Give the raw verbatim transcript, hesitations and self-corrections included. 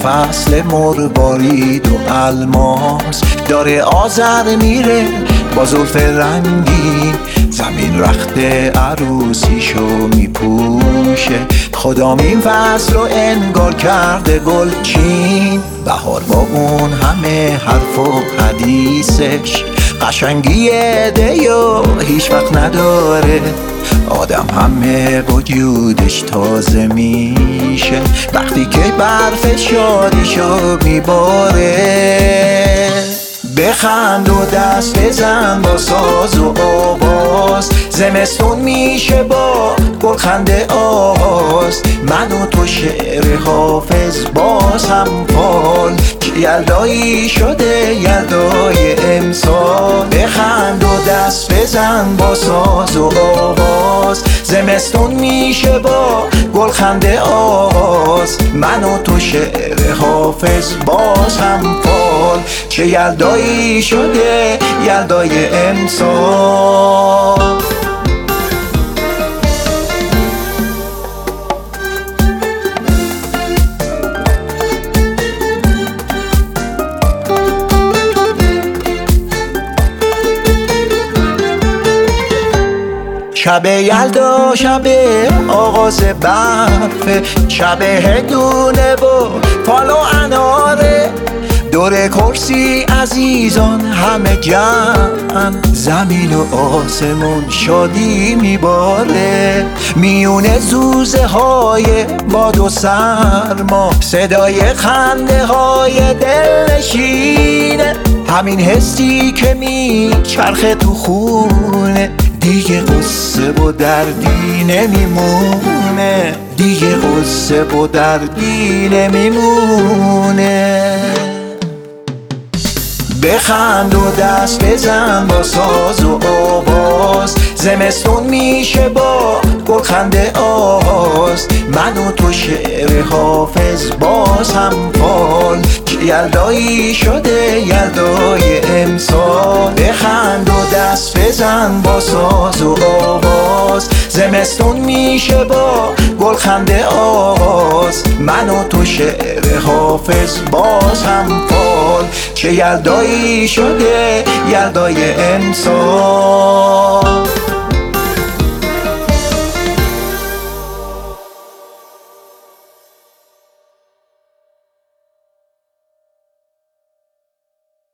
فصل مروارید و الماس داره آذر میره با زلف رنگی، زمین رخت عروسیشو میپوشه. خدام این فصل رو انگار کرده گلچین، بهار با اون همه حرف و حدیثش قشنگی دیو هیچ وقت نداره. آدم همه وجودش تازه میشه وقتی که برف شادیشو میباره. بخند و دست بزن با ساز و آواز، زمستون میشه با گلخنده آغاز. من و تو شعر حافظ باز هم فال، که یلدایی شده یلدای امسال. بخند و دست بزن با ساز و آواز، زمستون میشه با گلخنده آغاز. من و تو شعر حافظ باز هم فال، چه یلدایی شده یلدای امسال. شب یلدا شب آغاز برفه، شب هدونه و فال و اناره. دور کرسی عزیزان همه جمعن، زمین و آسمون شادی میباره. میونه زوزه های باد و سرما، صدای خنده های دلنشینه. همین حسی که میچرخه تو خونه، دیگه قصه و دردی نمیمونه، دیگه قصه و دردی نمیمونه. بخند و دست بزن با ساز و آواز، زمستون میشه با گلخنده آغاز. من و تو شعر حافظ باز هم فال، که یلدایی شده یلدای امسال. بخند و دست بزن با ساز و آواز، زمستون میشه با گلخنده آغاز. من و تو شعر حافظ باز هم فال، چه یلدایی شده یلدای امسال.